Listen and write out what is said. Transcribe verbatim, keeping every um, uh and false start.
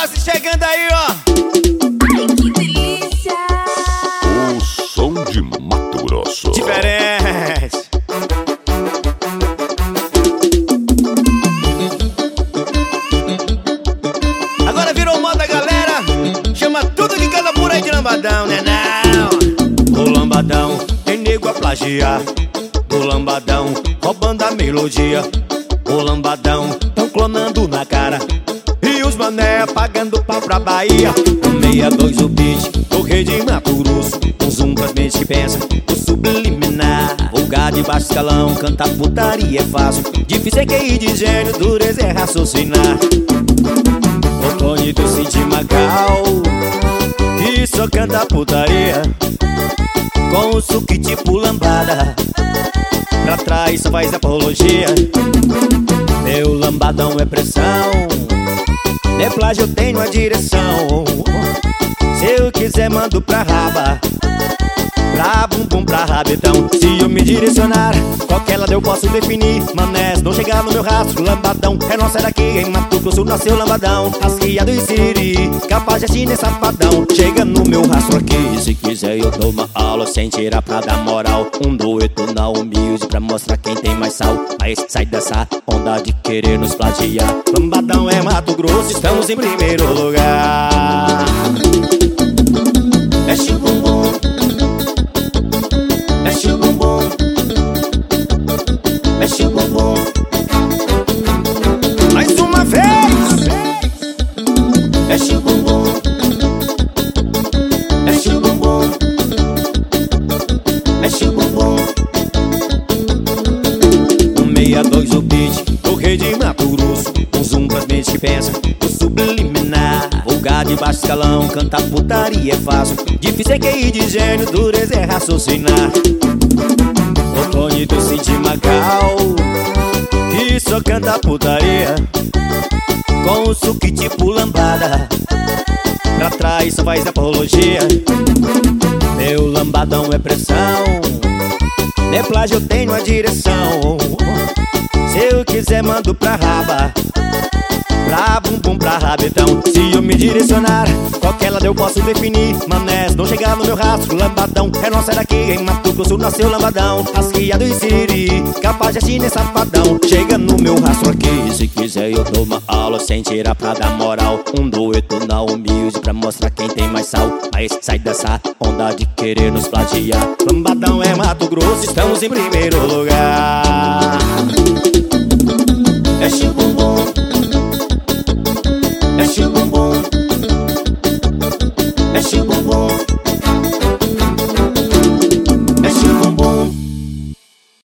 Grossi chegando aí, ó. Ai, que delícia! O som de Mato Grosso. Diferente. Agora virou moda, galera. Chama tudo que canta por aí de lambadão, né não? O lambadão tem nego a plagiar. O lambadão roubando a melodia. O lambadão tão clonando na cara. E os mané pagando pau pra Bahia. O sessenta e dois o beat, o rei de Mato Grosso. Um zoom pras mentes que pensa, o subliminar. Vulgar de baixo escalão, cantar putaria é fácil. Difícil é Q I de gênio, dureza é raciocinar. O Tony do Cid Magal, que só canta putaria, com o suque tipo lambada. Pra trás só faz apologia. Meu lambadão é pressão, não é plágio, eu tenho a direção. Se eu quiser mando pra raba, pra bumbum, pra rabetão. Se eu me direcionar, qualquer lado eu posso definir. Manés, não chegar no meu rastro, lambadão é nossa, é daqui em Mato Grosso nasceu lambadão. Asquiado e siri, capaz de china e safadão. Chega no meu rastro aqui, se quiser eu dou uma aula sem tirar pra dar moral. Um dueto na humilde pra mostrar quem tem mais sal. Mas sai dessa onda de querer nos plagiar. Lambadão é Mato Grosso, estamos em primeiro lugar. Mexe o bumbum, mexe o bumbum, mexe o bumbum. Mais uma vez. Mexe o bumbum, mexe o bumbum, mexe o bumbum. Um sessenta e dois o beat, o rei de Mato Grosso. Um zoom pras mentes que pensa, o subliminar. Vulgar de baixo escalão, cantar putaria é fácil. Difícil é Q I de gênio, dureza é raciocinar. O Tony do Cid Magal, que só canta putaria, com o suque tipo lambada. Pra trás só faz apologia. Meu lambadão é pressão, não é plágio, eu tenho a direção. Se eu quiser mando pra raba, pra bumbum, pra rabetão. Se eu me direcionar, qualquer lado eu posso definir. Manés, não chegar no meu rastro, lambadão é nossa, é daqui em Mato Grosso nasceu lambadão. Asquiado e siri, capaz de china e safadão. Chega no meu rastro aqui, se quiser eu dou uma aula sem tirar pra dar moral. Um dueto na humilde pra mostrar quem tem mais sal. Mas sai dessa onda de querer nos plagiar. Lambadão é Mato Grosso, estamos em primeiro lugar. Mexe o bumbum,